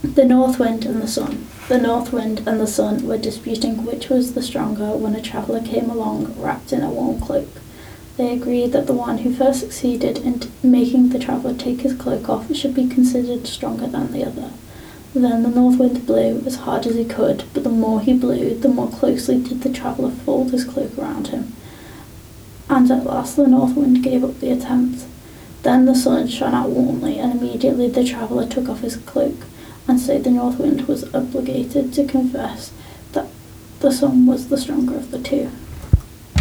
The North Wind and the Sun. The North Wind and the Sun were disputing which was the stronger when a traveller came along wrapped in a warm cloak. They agreed that the one who first succeeded in making the traveller take his cloak off should be considered stronger than the other. Then the North Wind blew as hard as he could, but the more he blew, the more closely did the traveller fold his cloak around him. And at last the North Wind gave up the attempt. Then the sun shone out warmly, and immediately the traveller took off his cloak, and so the North Wind was obligated to confess that the sun was the stronger of the two.